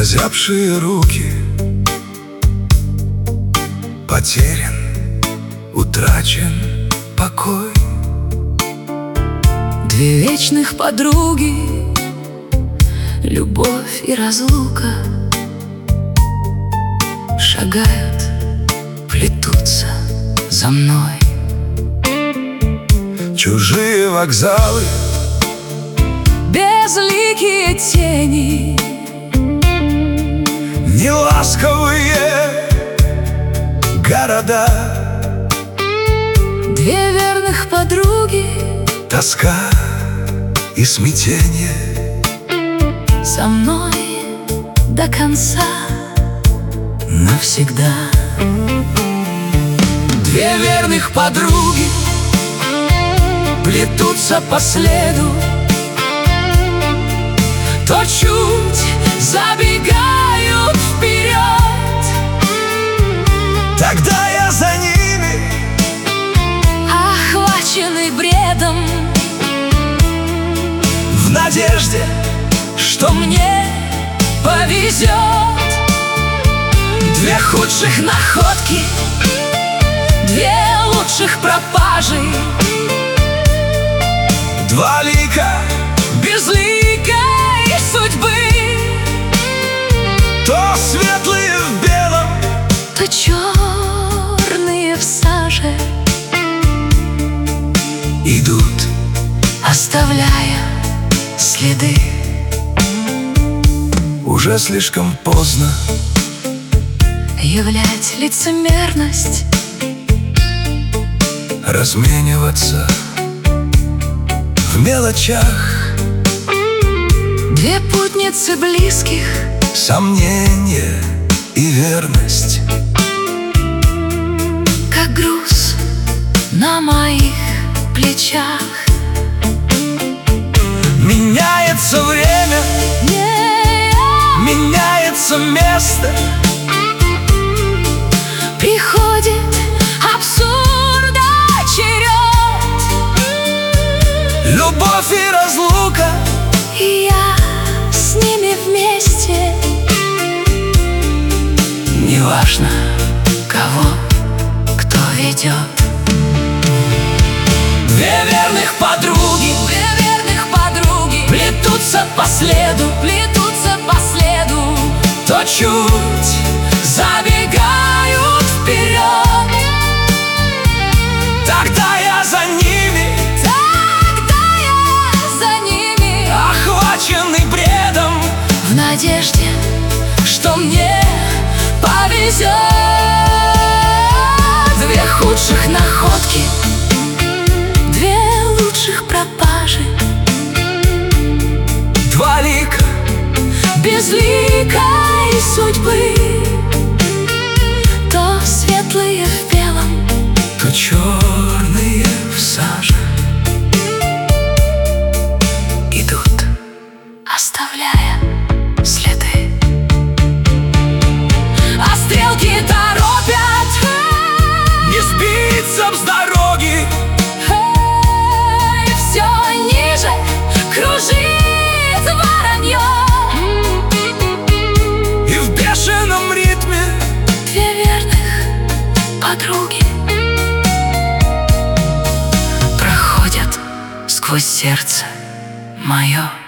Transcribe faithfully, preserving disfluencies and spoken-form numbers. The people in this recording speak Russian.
озябшие руки. Потерян, утрачен покой. Две вечных подруги, любовь и разлука, шагают, плетутся за мной. Чужие вокзалы, безликие тени, неласковые города. Две верных подруги, тоска и смятение. со мной до конца, навсегда. Две верных подруги плетутся по следу, то чуть забегают вперед. Тогда я за ними, охваченный бредом, в надежде, что мне повезет. Две худших находки, две лучших пропажи, два лика безликой судьбы. то светлые в белом, то черные в саже, идут, оставляя следы. уже слишком поздно Являть лицемерность, размениваться в мелочах. две путницы близких, Сомнение и верность, как груз на моих плечах. меняется время, Не меняется место. приходит абсурда черед. Любовь и разлука, И я с ними вместе. неважно, Кого, кто ведет. две верных подруги Две верных подруги плетутся по следу, плетутся по следу, то чуть забегают вперед. тогда я за ними, Тогда я за ними, охваченный бредом, в надежде, что мне повезет. Две худших находки, две лучших пропажи, два лика безликой судьбы, то светлые в белом, то черные в саже, идут, оставляя следы. А стрелки торопят не сбиться с дороги. и все ниже кружит воронье. И в бешеном ритме Две верных подруги проходят сквозь сердце мое.